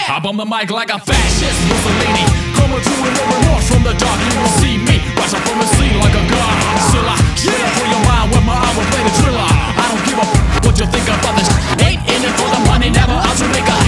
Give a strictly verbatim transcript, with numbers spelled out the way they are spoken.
I bomb the mic like a fascist Mussolini. Coming to no remorse from the dark. You will see me rise up from the sea like a Godzilla. Shit up for your mind when my arm will play the thriller. I don't give a f- what you think about this. Ain't in it for the money, never out to make a